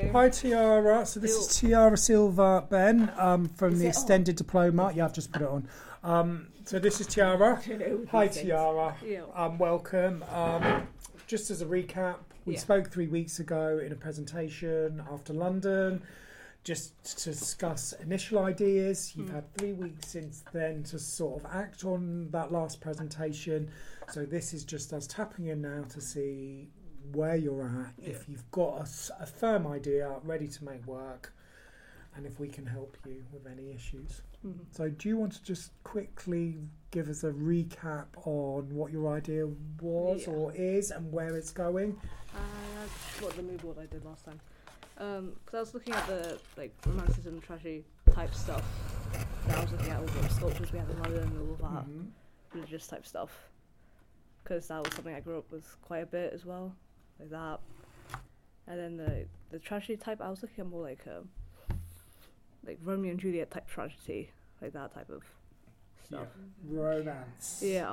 Hi Tiara. So this is Tiara Silva Ben from the Extended Diploma. Yeah, I've just put it on. So this is Tiara. Hi Tiara. Welcome. Just as a recap, we spoke 3 weeks ago in a presentation after London, just to discuss initial ideas. You've had 3 weeks since then to sort of act on that last presentation. So this is just us tapping in now to see where you're at, if you've got a firm idea ready to make work, and if we can help you with any issues. So do you want to just quickly give us a recap on what your idea was or is and where it's going? What the mood board I did last time, because I was looking at the romanticism, tragedy type stuff. And I was looking at all the sculptures we have in London and all that religious type stuff, because that was something I grew up with quite a bit as well, like that. And then the tragedy type, I was looking at more like Romeo and Juliet type tragedy, like that type of stuff. Romance. Yeah.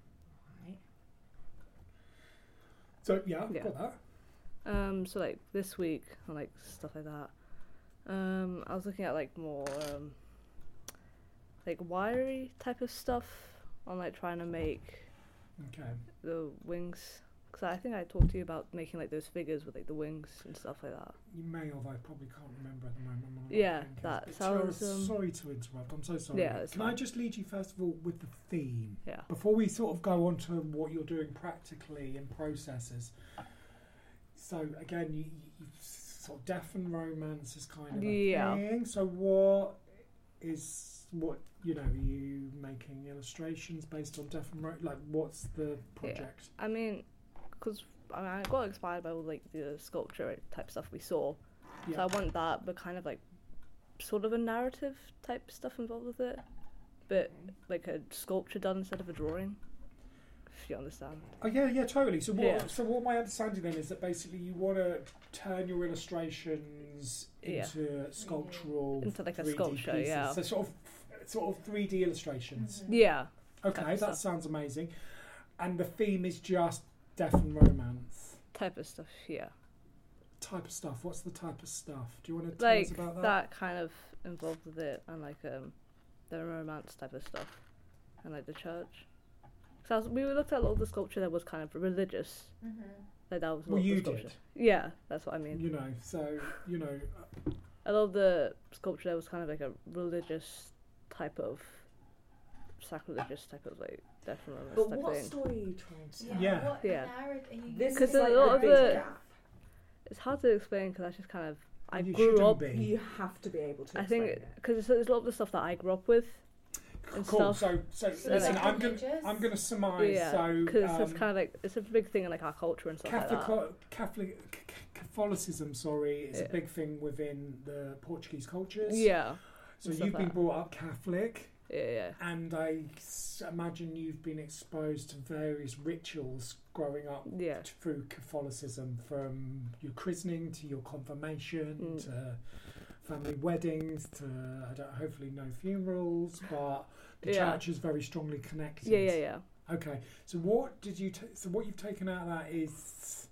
So got that. So like this week and like stuff like that. I was looking at like more like wiry type of stuff on like trying to make the wings. Because I think I talked to you about making like those figures with like the wings and stuff like that. You may have, I probably can't remember at the moment. That sounds... sorry to interrupt, I'm so sorry. Can I just lead you first of all with the theme? Yeah. Before we sort of go on to what you're doing practically in processes. So again, you sort of death and romance is kind of a thing. So are you making illustrations based on death and romance? Like, what's the project? Yeah. I mean, because I got inspired by all like the sculpture type stuff we saw. Yeah. So I want that, but kind of like sort of a narrative type stuff involved with it, but like a sculpture done instead of a drawing. If you understand. Oh yeah, totally. So what my understanding then is that basically you want to turn your illustrations into sculptural, into like 3D a sculpture, pieces. So sort of 3D illustrations. Yeah. Okay, that sounds amazing. And the theme is just death and romance. Type of stuff, yeah. Type of stuff. What's the type of stuff? Do you want to tell us about that? That kind of involved with it, and like the romance type of stuff, and like the church. So we looked at a lot of the sculpture that was kind of religious. Like that was a lot of the sculpture. Did. Yeah, that's what I mean. A lot of the sculpture that was kind of like a religious type of, sacrilegious type of like death and romance type thing. But what story are you trying to tell? Because a lot of it, it's hard to explain because I just kind of grew up. You have to be able to. I think because there's a lot of the stuff that I grew up with. Cool. So listen, I'm going to surmise. Yeah, so because it's kind of like it's a big thing in like our culture and stuff like that. Catholicism, is a big thing within the Portuguese cultures. Yeah. So you've been brought up Catholic. Yeah. And I imagine you've been exposed to various rituals growing up through Catholicism, from your christening to your confirmation to family weddings to hopefully no funerals, but the church is very strongly connected. Yeah. Okay, so what you've taken out of that is,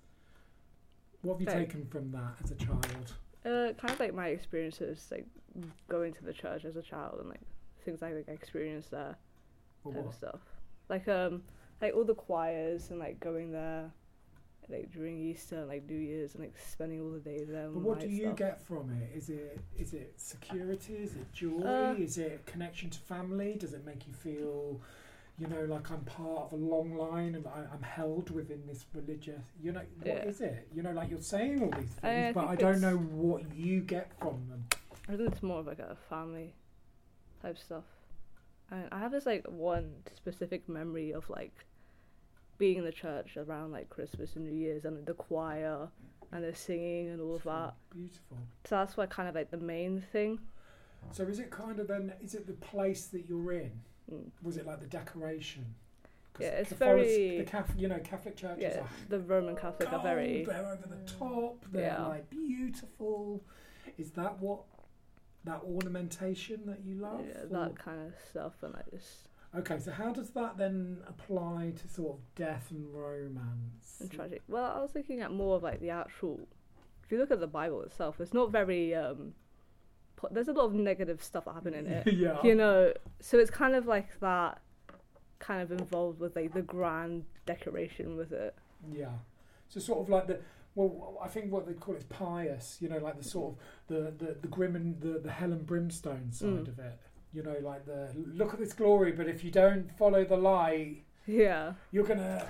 what have you taken from that as a child? Kind of like my experiences, like going to the church as a child and like things I experienced there, and stuff. Like all the choirs and like going there, like during Easter and like New Year's and like spending all the days there. But what do you get from it? Is it security? Is it joy? Is it a connection to family? Does it make you feel, like I'm part of a long line and I'm held within this religious? What is it? Like you're saying all these things, but I don't know what you get from them. I think it's more of like a family type stuff. And I have this like one specific memory of like being in the church around like Christmas and New Year's and the choir and the singing and all of that. Beautiful. So that's what kind of like the main thing. So is it kind of then, is it the place that you're in? Was it like the decoration? Yeah, it's very... Catholic churches are... the Roman Catholic are very... They're over the top, they're like beautiful. Is that that ornamentation that you love? Yeah, that kind of stuff, and I just... Okay, so how does that then apply to sort of death and romance? And tragic. Well, I was looking at more of like the actual if you look at the Bible itself, it's not very there's a lot of negative stuff that happen in it. Yeah. You know, so it's kind of like that, kind of involved with like the grand decoration with it. Yeah. So sort of like I think what they call it is pious. You know, like the sort of the grim and the hell and brimstone side of it. You know, like the look at this glory, but if you don't follow the light, you're gonna.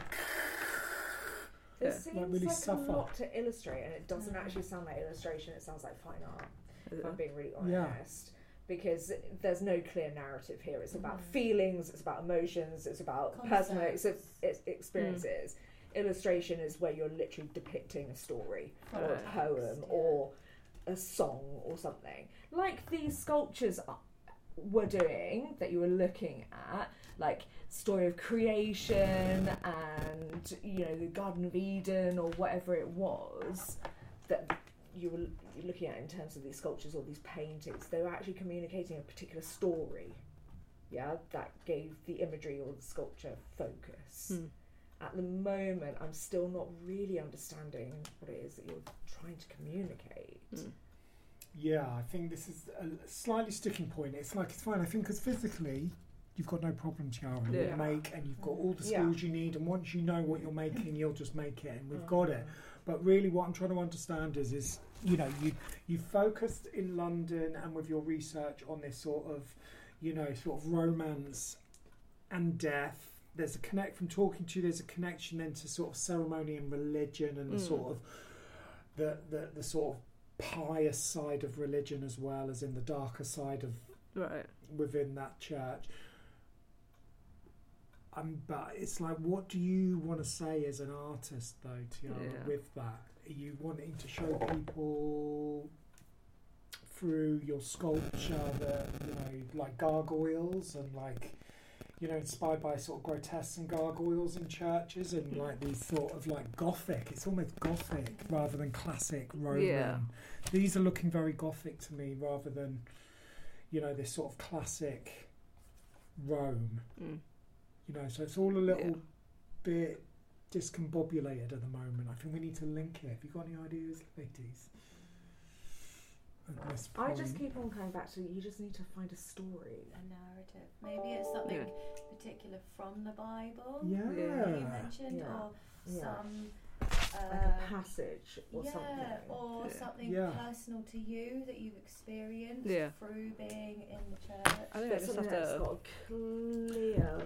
It seems really like suffer. A lot to illustrate, and it doesn't actually sound like illustration. It sounds like fine art. If I'm being really honest, because there's no clear narrative here. It's about feelings, it's about emotions, it's about personal experiences. Illustration is where you're literally depicting a story or a poem or a song or something. Like these sculptures were doing that you were looking at, like story of creation and, you know, the Garden of Eden or whatever it was that you were looking at in terms of these sculptures or these paintings. They were actually communicating a particular story, that gave the imagery or the sculpture focus. At the moment, I'm still not really understanding what it is that you're trying to communicate. Yeah, I think this is a slightly sticking point. It's like, it's fine, I think, because physically you've got no problem, Tiara. You make, and you've got all the skills you need, and once you know what you're making, you'll just make it, and we've got it. But really what I'm trying to understand is you know, you focused in London and with your research on this sort of, you know, sort of romance and death. There's a connect from talking to you, there's a connection then to sort of ceremony and religion and the sort of the sort of pious side of religion, as well as in the darker side of within that church. But it's like, what do you want to say as an artist, though, Tiara, with that? Are you wanting to show people through your sculpture that, you know, like gargoyles and like, you know, inspired by sort of grotesques and gargoyles in churches and like these sort of like Gothic, it's almost Gothic rather than classic Roman. Yeah. These are looking very Gothic to me rather than, you know, this sort of classic Rome. You know, so it's all a little bit discombobulated at the moment. I think we need to link it. Have you got any ideas, ladies? I just keep on coming back to, you just need to find a story, a narrative. Maybe it's something particular from the Bible that you mentioned, or some like a passage or something, or something personal to you that you've experienced through being in the church. I think something that's got a clear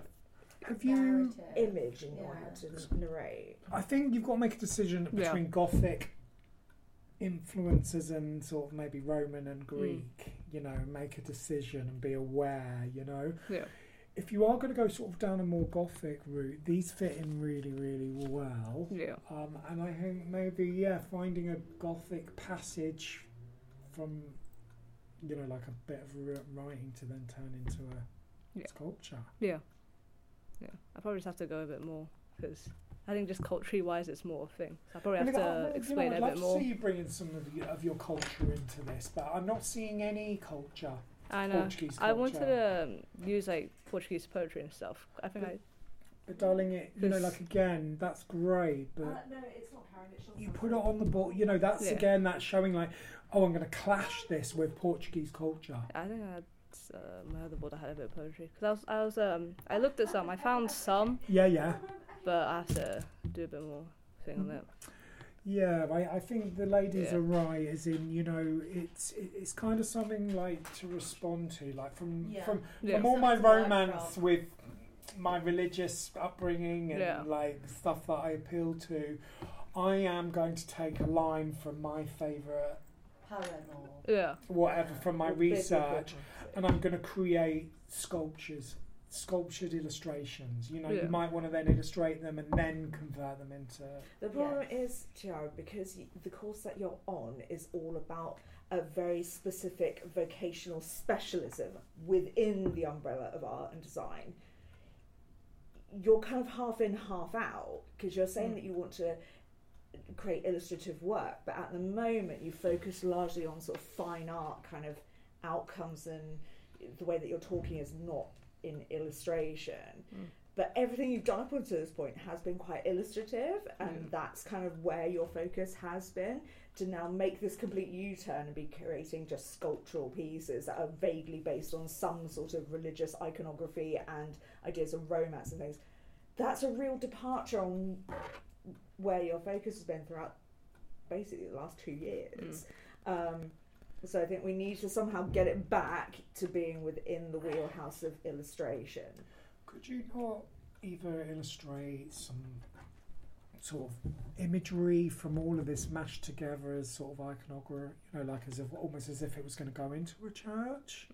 image in your head to narrate. I think you've got to make a decision between Gothic influences and sort of maybe Roman and Greek, you know, make a decision and be aware, you know. If you are going to go sort of down a more Gothic route, these fit in really, really well. And I think maybe, finding a Gothic passage from, you know, like a bit of writing to then turn into a sculpture. I probably just have to go a bit more, because I think just culturally wise it's more a thing. So I probably have to explain it a bit more. I'd love to see you bringing some of your culture into this, but I'm not seeing any culture. I know. Portuguese culture. I wanted to use like Portuguese poetry and stuff. I think But darling, you know, like again, that's great, but no, it's not Karen. It's you put it on the board. You know, that's again that's showing like, oh, I'm going to clash this with Portuguese culture. I think I had my other board. I had a bit of poetry because I looked at some. I found some. But I have to do a bit more thing on it. Yeah, I think the ladies are right, as in, you know, it's kind of something like to respond to, like from all my romance with my religious upbringing and like the stuff that I appeal to, I am going to take a line from my favourite poem or whatever from my research, and I'm going to create sculptured illustrations. You know, you might want to then illustrate them and then convert them into... The problem is, Tiara, because the course that you're on is all about a very specific vocational specialism within the umbrella of art and design. You're kind of half in, half out, because you're saying that you want to create illustrative work, but at the moment you focus largely on sort of fine art kind of outcomes, and the way that you're talking is not in illustration. But everything you've done up until this point has been quite illustrative, and that's kind of where your focus has been, to now make this complete U-turn and be creating just sculptural pieces that are vaguely based on some sort of religious iconography and ideas of romance and things. That's a real departure on where your focus has been throughout basically the last 2 years. So I think we need to somehow get it back to being within the wheelhouse of illustration. Could you not either illustrate some sort of imagery from all of this mashed together as sort of iconography, like as if almost as if it was going to go into a church,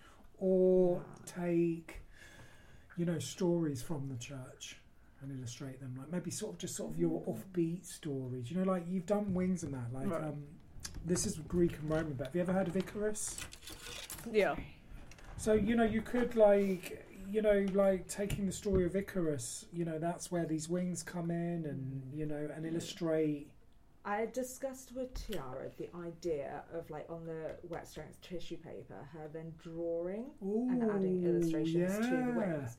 or take, stories from the church and illustrate them, like maybe sort of your offbeat stories, like you've done Wings and that, like this is Greek and Roman, but have you ever heard of Icarus? Yeah. So you could like taking the story of Icarus, that's where these wings come in, and and illustrate. I discussed with Tiara the idea of, like, on the wet strength tissue paper, her then drawing and adding illustrations to the wings,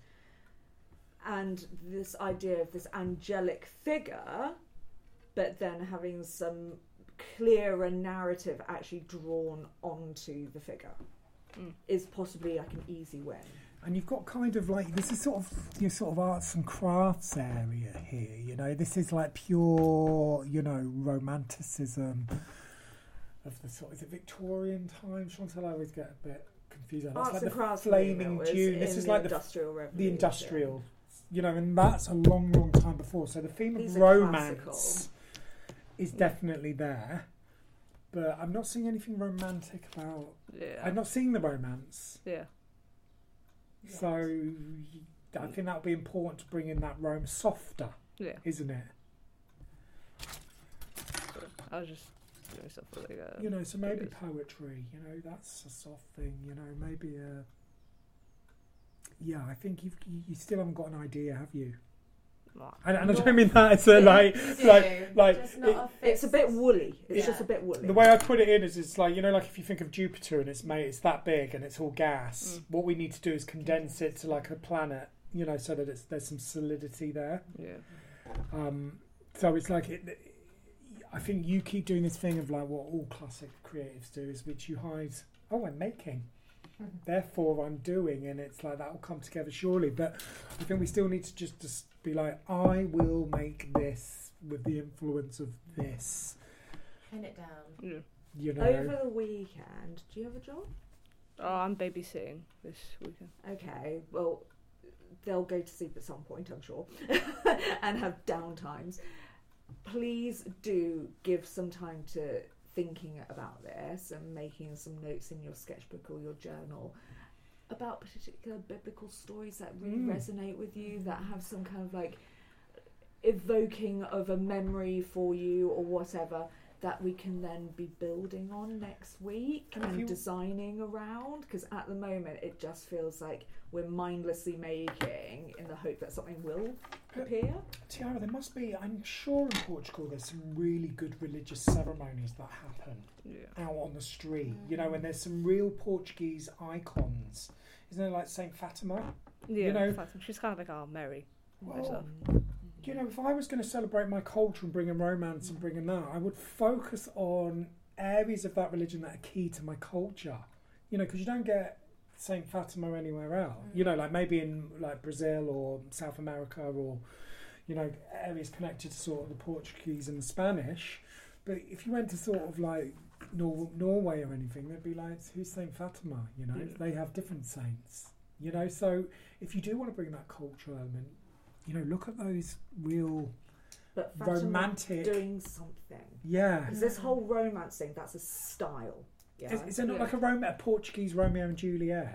and this idea of this angelic figure, but then having some clearer narrative actually drawn onto the figure is possibly like an easy win. And you've got kind of like, this is sort of your sort of arts and crafts area here, this is like pure, romanticism of the sort, is it Victorian times? Chantal, I always get a bit confused. It's arts like and the crafts Flaming June. This is like the industrial, and that's a long, long time before. So the theme of romance is definitely there. But I'm not seeing anything romantic about... Yeah. I'm not seeing the romance. Yeah. So I think that would be important to bring in that Rome softer, isn't it? I was just doing stuff like so maybe poetry, that's a soft thing, maybe a... Yeah, I think you still haven't got an idea, have you? And I don't mean that it's it's a bit woolly. It's just a bit woolly. The way I put it in is it's like, like if you think of Jupiter and it's that big and it's all gas, what we need to do is condense it to like a planet, so that there's some solidity there. Yeah. So it's like I think you keep doing this thing of like what all classic creatives do, is which you hide. Oh, I'm making. Therefore, I'm doing, and it's like that will come together surely. But I think we still need to just be like, I will make this with the influence of this. Pin it down. Yeah. Over the weekend, do you have a job? Oh, I'm babysitting this weekend. Okay, well, they'll go to sleep at some point, I'm sure, and have downtimes. Please do give some time to thinking about this and making some notes in your sketchbook or your journal about particular biblical stories that really resonate with you, that have some kind of like evoking of a memory for you or whatever, that we can then be building on next week and designing around, because at the moment it just feels like we're mindlessly making in the hope that something will appear. Tiara, there must be, I'm sure in Portugal there's some really good religious ceremonies that happen out on the street, and there's some real Portuguese icons. Isn't it like Saint Fatima? Yeah, she's kind of like our Mary. Well, if I was going to celebrate my culture and bring in romance and bring in that, I would focus on areas of that religion that are key to my culture. Because you don't get Saint Fatima anywhere else. Like maybe in like Brazil or South America or, areas connected to sort of the Portuguese and the Spanish. But if you went to sort of like Norway or anything, they'd be like, who's Saint Fatima? They have different saints. So if you do want to bring that cultural element, look at those real but romantic doing something. Yeah. Because this whole romance thing, that's a style. Yeah. Is there not like a Portuguese Romeo and Juliet?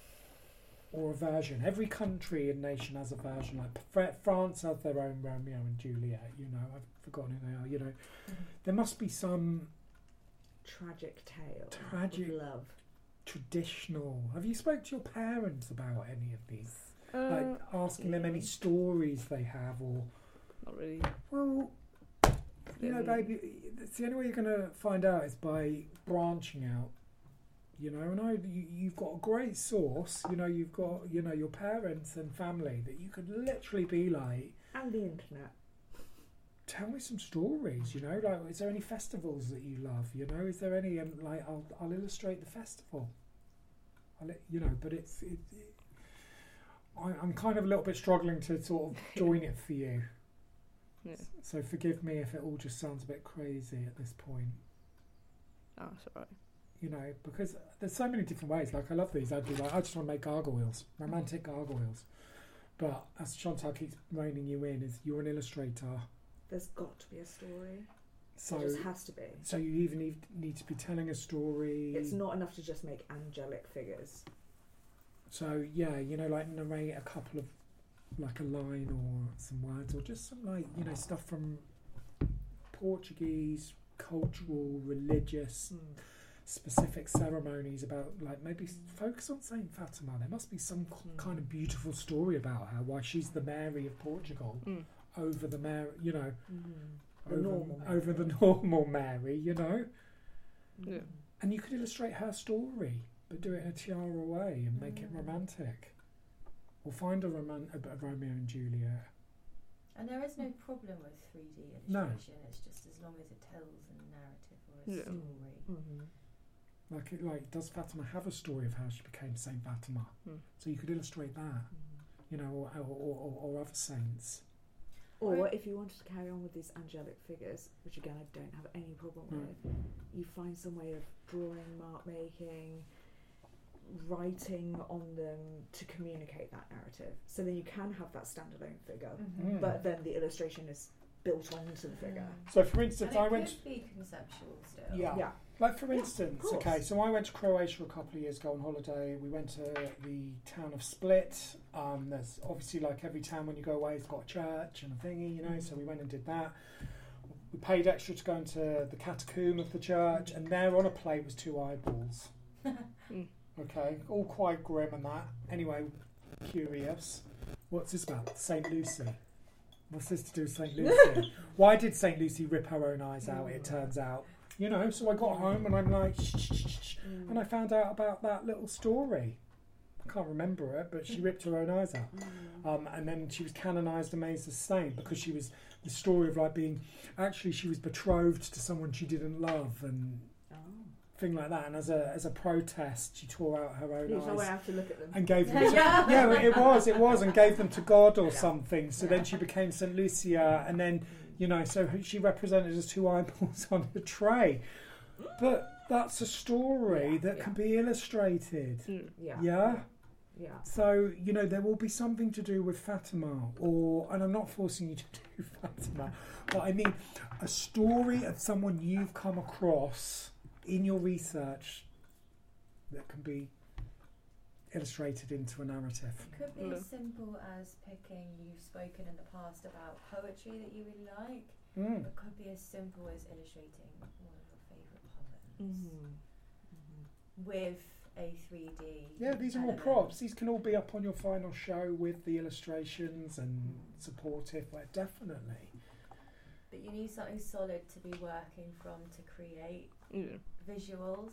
Or a version? Every country and nation has a version. Like France has their own Romeo and Juliet, I've forgotten who they are, There must be some tragic tale of love. Traditional. Have you spoke to your parents about any of these? Like asking them any stories they have, or not really. Well, baby, it's the only way you're going to find out is by branching out. you know, and you've got a great source, you know, you've got, you know, your parents and family that you could literally be like, and the internet. Tell me some stories, you know, like, is there any festivals that you love, you know, is there any, like, I'll illustrate the festival, you know, but I'm kind of a little bit struggling to sort of join it for you. Yeah. So forgive me if it all just sounds a bit crazy at this point. Oh, that's alright. You know, because there's so many different ways. Like, I love these. I just want to make gargoyles, romantic gargoyles. But as Chantal keeps reining you in, is you're an illustrator. There's got to be a story. So it just has to be. So you even need to be telling a story. It's not enough to just make angelic figures. So yeah, you know, like narrate a couple of, like a line or some words, or just some, like, you know, stuff from Portuguese, cultural, religious, specific ceremonies about, like, maybe focus on Saint Fatima. There must be some kind of beautiful story about her, why she's the Mary of Portugal over the Mary, you know, over the normal Mary, you know. Yeah. And you could illustrate her story, but do it in a tiara way and make it romantic. Or find a Romeo and Juliet. And there is no problem with 3D illustration. It's just as long as it tells a narrative or a story. Like, does Fatima have a story of how she became Saint Fatima? So you could illustrate that, you know, or other saints. Or if you wanted to carry on with these angelic figures, which again I don't have any problem with, you find some way of drawing, mark making, writing on them to communicate that narrative. So then you can have that standalone figure, but then the illustration is built onto the figure. So for instance, and it could be conceptual still. Yeah. Like for instance, okay, so I went to Croatia a couple of years ago on holiday. We went to the town of Split. There's obviously, like every town when you go away, it's got a church and a thingy, you know, so we went and did that. We paid extra to go into the catacomb of the church, and there on a plate was 2 eyeballs. Okay, all quite grim and that. Anyway, curious. What's this about? St. Lucy. What's this to do with St. Lucy? Why did St. Lucy rip her own eyes out, it turns out? You know, so I got home and I'm like, shh, and I found out about that little story. I can't remember it, but she ripped her own eyes out. And then she was canonised and made as a saint because she was the story of, like, being... Actually, she was betrothed to someone she didn't love and... thing like that, and as a protest she tore out her own eyes. No way I have to look at them. And gave them to, it was and gave them to God or something. So then she became St. Lucia, and then, you know, so she represented as 2 eyeballs on a tray. But that's a story that can be illustrated. Yeah. So, you know, there will be something to do with Fatima, and I'm not forcing you to do Fatima, but I mean a story of someone you've come across in your research that can be illustrated into a narrative. It could be as simple as picking, you've spoken in the past about poetry that you really like. It could be as simple as illustrating one of your favourite poems with a 3D. Yeah, these are all props. These can all be up on your final show with the illustrations and supportive, definitely. But you need something solid to be working from to create visuals.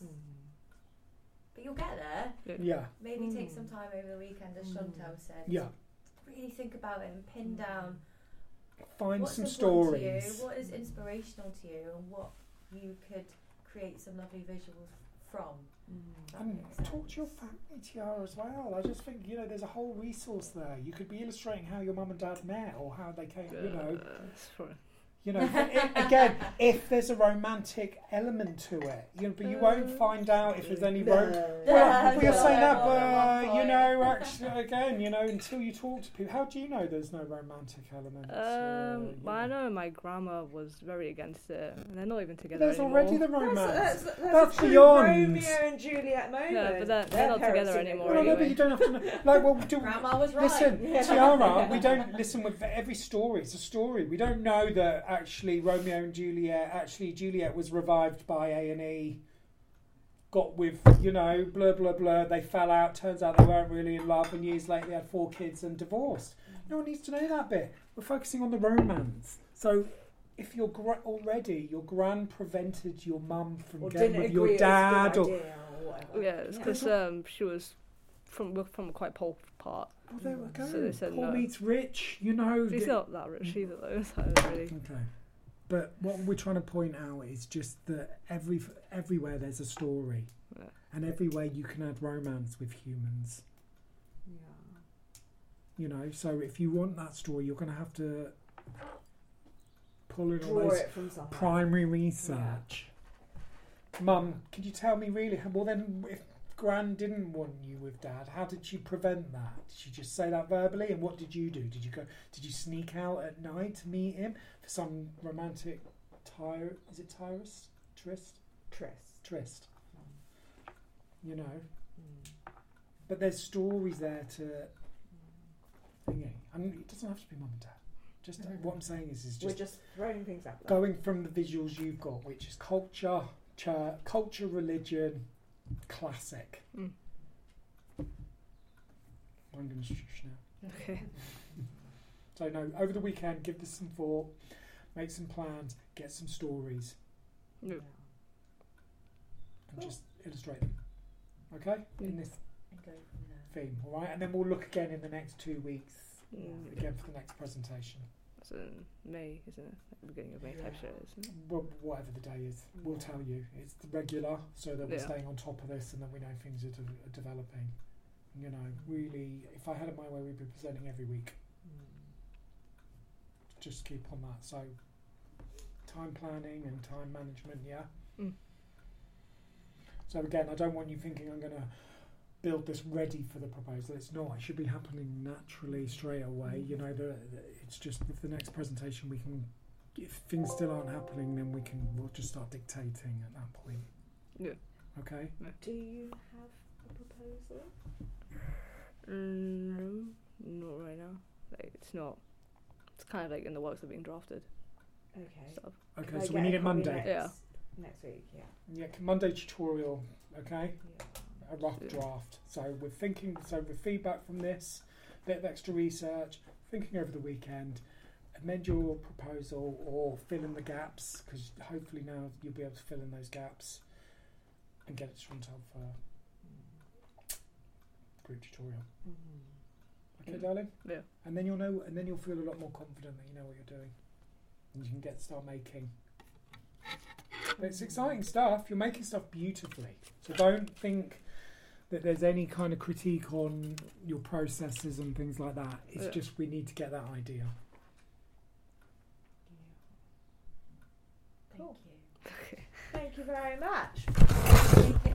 But you'll get there. Yeah. Maybe take some time over the weekend, as Chantal said. Yeah. Really think about it and pin down. Find what's some stories. To you, what is inspirational to you, and what you could create some lovely visuals from. And talk to your family, Tiara, as well. I just think, you know, there's a whole resource there. You could be illustrating how your mum and dad met or how they came, you know. You know, again, if there's a romantic element to it, you know, but you won't find out if there's any well, you're saying that, but you know, actually, again, you know, until you talk to people, how do you know there's no romantic element? Well, I know my grandma was very against it, and they're not even together there's anymore. Already the romance. That's beyond Romeo and Juliet moment. No, but they're not together anymore. Well, no, but you don't have to know. Like, well, Grandma was right. Listen, Tiara, we don't listen with every story. It's a story. We don't know that actually Romeo and Juliet, Juliet was revived by A&E, got with, you know, blah, blah, blah, they fell out, turns out they weren't really in love, and years later they had 4 kids and divorced. No one needs to know that bit. We're focusing on the romance. So if your gran prevented your mum from getting with your dad, or Yeah, it's because she was from a quite poor part. Oh, there we go. So they said poor no. meets rich, you know. He's not that rich either, though. So really. Okay. But what we're trying to point out is just that everywhere there's a story, and everywhere you can add romance with humans. Yeah. You know, so if you want that story, you're going to have to pull in all Draw those it from somewhere. primary research. Mum, could you tell me really? Well, then, if Gran didn't want you with Dad, how did she prevent that? Did she just say that verbally? And what did you do? Did you sneak out at night to meet him for some romantic tryst? You know. But there's stories there to thingy. I mean, it doesn't have to be Mum and Dad. Just what I'm saying is just we're just throwing things out there. Going from the visuals you've got, which is culture, religion, classic. I'm going to shush now. Okay. So no, over the weekend, give this some thought, make some plans, get some stories, and just illustrate them. Okay, in this theme, all right, and then we'll look again in the next 2 weeks again for the next presentation. It's in May, isn't it? Beginning of May type show, isn't it? Well, whatever the day is, we'll tell you. It's the regular, so that we're staying on top of this and that we know things are developing. You know, really, if I had it my way, we'd be presenting every week. Just keep on that. So, time planning and time management, So again, I don't want you thinking I'm going to build this ready for the proposal. It's not. It should be happening naturally straight away. You know, it's just with the next presentation we can. If things still aren't happening, then we'll just start dictating at that point. Yeah. Okay. Do you have a proposal? No, not right now. Like, it's not. It's kind of like in the works of being drafted. Okay. Stuff. Okay, so we need it Monday. Next week, Yeah, Monday tutorial. Okay. Yeah. A rough draft. So we're thinking. So with feedback from this, bit of extra research, thinking over the weekend, amend your proposal or fill in the gaps, because hopefully now you'll be able to fill in those gaps and get it straight out for group tutorial. Okay, darling. Yeah. And then you'll know, and then you'll feel a lot more confident that you know what you're doing, and you can start making. But it's exciting stuff. You're making stuff beautifully. So don't think that there's any kind of critique on your processes and things like that. It's just we need to get that idea. Cool. Okay. Thank you very much.